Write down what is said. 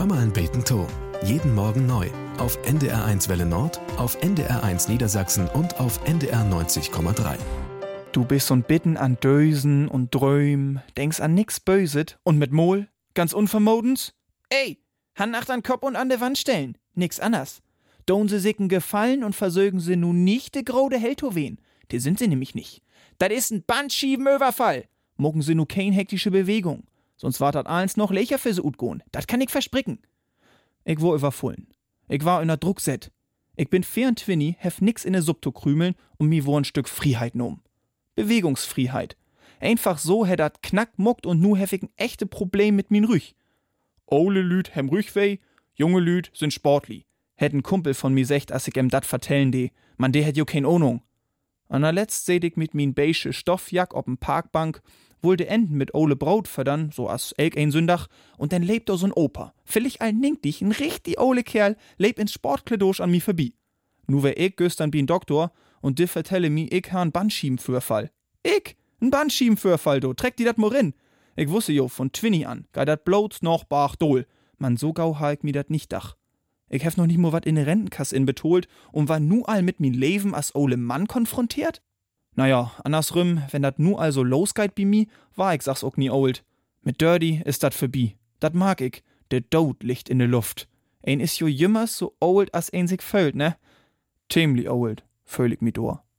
Hör mal ein Beten to. Jeden Morgen neu. Auf NDR1 Welle Nord, auf NDR1 Niedersachsen und auf NDR 90,3. Du bist und Bitten an Dösen und Dröm, denkst an nix Böset und mit Mol, ganz unvermodens? Ey, Hand nach an Kopf und an der Wand stellen, nix anders. Don se sicken gefallen und versögen se nun nicht de grode Heltowen. Die sind sie nämlich nicht. Dat is ein Bandschiebenüberfall. Mogen se nu kein hektische Bewegung. Sonst war dat eins noch lecher für se utgoen. Dat kann ich verspricken. Ich wo überfullen. Ich war in der Druckset. Ich bin 24, hef nix in de Sub zu krümeln und mi wo ein Stück Freiheit nom. Bewegungsfreiheit. Einfach so hätt dat knack muckt und nu hef ich ein echte Problem mit min Rüch. Ole Lüd hem Rüchweh, junge Lüd sind sportli. Hätt ein Kumpel von mi secht, as ich em dat vertellen de. Man de hätt jo kein Ahnung. An der letzt seht ich mit min beige Stoffjack ob'n Parkbank, wohl de Enden mit Ole Braut verdern, so as elk ein Sündach, und dann lebt da so'n Opa. Villig all ninktig, ein richtig ole Kerl, lebt ins Sportkledosch an mi vorbei. Nu wär ich gestern bin Doktor, und de vertelle mi, ich ha' n Bandschiebenvorfall. Ich? N Bandschiebenvorfall, do, trägt die dat morin. Ich wusste jo von Twinny an, gei dat bloß noch bach dol. Man, so gau ha ich mi dat nicht dach. Ich hef noch nicht mal wat in de Rentenkasse betolt und war nu all mit min Leben as ole Mann konfrontiert? Naja, andersrum, wenn dat nu all so losgeit bi mi, war ich sag's auch nie old. Mit Dirty is dat vorbei. Dat mag ich. De Tod liegt in de Luft. Ein is jo jümmers so old as ein sich fölt, ne? Tämli old, föl ich mi door.